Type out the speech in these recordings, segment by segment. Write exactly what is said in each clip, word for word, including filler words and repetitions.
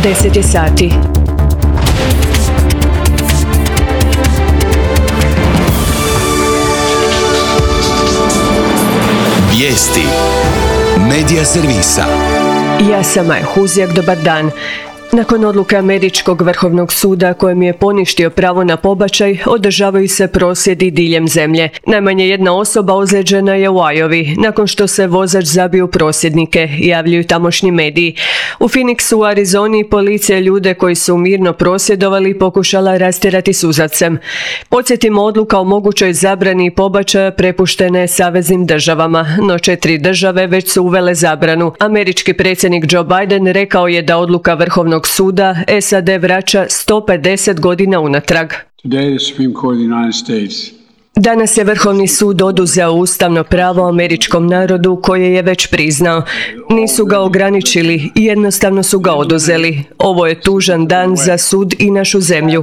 deset je sati. Vijesti Medija servisa. Ja sam Maja Huzjak, dobar dan. Nakon odluke Američkog vrhovnog suda kojem je poništio pravo na pobačaj, održavaju se prosvjedi diljem zemlje. Najmanje jedna osoba ozlijeđena je u Iowi, nakon što se vozač zabio u prosvjednike, javljaju tamošnji mediji. U Phoenixu u Arizoni policija ljude koji su mirno prosvjedovali pokušala rastjerati suzavcem. Podsjetimo, odluka o mogućoj zabrani pobačaja prepuštena je saveznim državama, no četiri države već su uvele zabranu. Američki predsjednik Joe Biden rekao je da odluka Vrhovnog suda S A D vraća sto pedeset godina unatrag. Today, the Supreme Court of the United States Danas je Vrhovni sud oduzeo ustavno pravo američkom narodu koje je već priznao. Nisu ga ograničili, jednostavno su ga oduzeli. Ovo je tužan dan za sud i našu zemlju.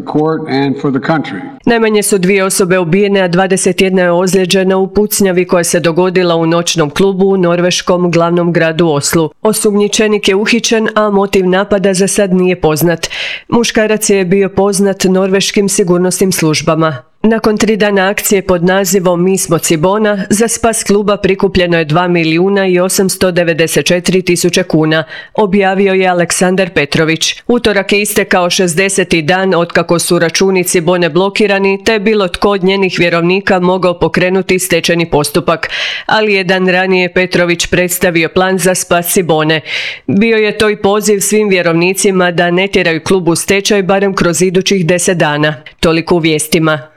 Najmanje su dvije osobe ubijene, a dvadeset jedna je ozlijeđena u pucnjavi koja se dogodila u noćnom klubu u norveškom glavnom gradu Oslu. Osumnjičenik je uhićen, a motiv napada za sad nije poznat. Muškarac je bio poznat norveškim sigurnosnim službama. Nakon tri dana akcije pod nazivom Mi smo Cibona, za spas kluba prikupljeno je dva milijuna i osamsto devedeset četiri tisuće kuna, objavio je Aleksandar Petrović. Utorak je istekao šezdeseti dan otkako su računi Cibone blokirani, te je bilo tko od njenih vjerovnika mogao pokrenuti stečajni postupak. Ali je dan ranije Petrović predstavio plan za spas Cibone. Bio je to i poziv svim vjerovnicima da ne tjeraju klub u stečaj barem kroz idućih deset dana. Toliko u vijestima.